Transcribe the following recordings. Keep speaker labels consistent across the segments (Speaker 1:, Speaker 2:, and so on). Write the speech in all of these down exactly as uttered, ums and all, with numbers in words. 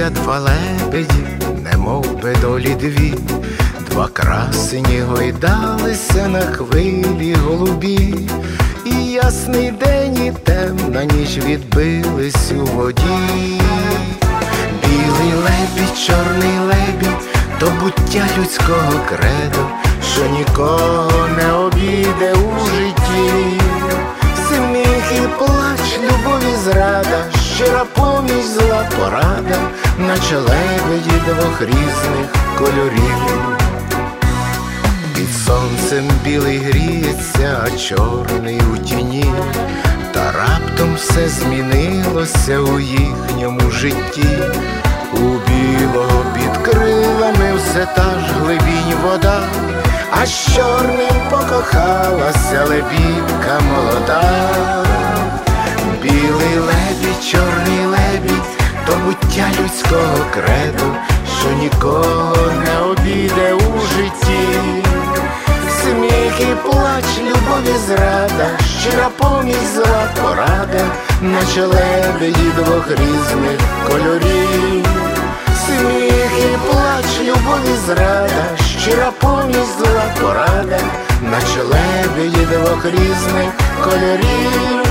Speaker 1: два лебеді, немов би долі дві, два красені гойдалися на хвилі голубі. І ясний день, і темна ніч відбились у воді. Білий лебідь, чорний лебідь, то буття людського кредо, що нікого не обійде у житті. Сміх і плач, любов і зрада, щира поміч, зла порада, наче лебеді двох різних кольорів. Під сонцем білий гріється, а чорний у тіні, та раптом все змінилося у їхньому житті. У білого під крилами все та ж глибінь вода, а з чорним покохалася лебідка молода. Білий лебідь, чорний лебідь, то буття людського кредо, що нікого не обійде у житті. Сміх і плач, любов і зрада, щира поміч, зла порада, наче лебеді двох різних кольорів. Сміх і плач, любов і зрада, щира поміч, зла порада, наче лебеді двох різних кольорів.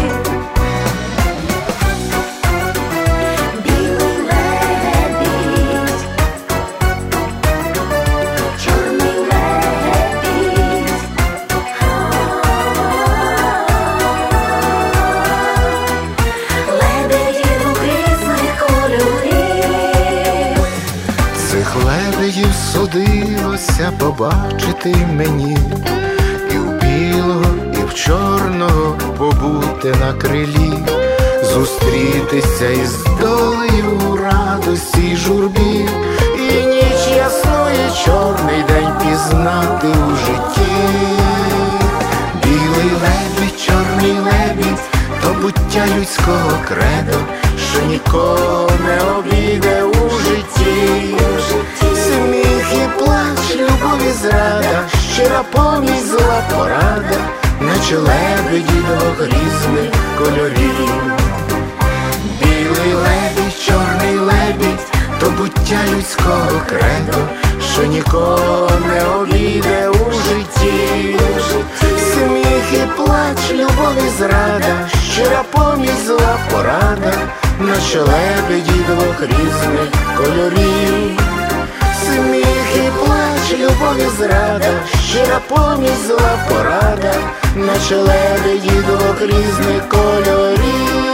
Speaker 1: Лебедів судилося побачити мені, і в білого, і в чорного побути на крилі, зустрітися із долею у радості й журбі, і ніч ясну, і чорний день пізнати у житті. Білий лебідь, чорний лебідь, то буття людського кредо, що нікого не обійде у житті. Сміх і плач, любов і зрада, щира поміч, зла порада, наче лебеді двох різних кольорів. Білий лебідь, чорний лебідь, то буття людського кредо, що нікого не обійде у житті. Сміх і плач, любов і зрада, щира поміч, зла порада, наче лебеді двох різних кольорів. Сміх і плач, любов і зрада, щира поміч, зла порада, наче лебеді двох різних кольорів.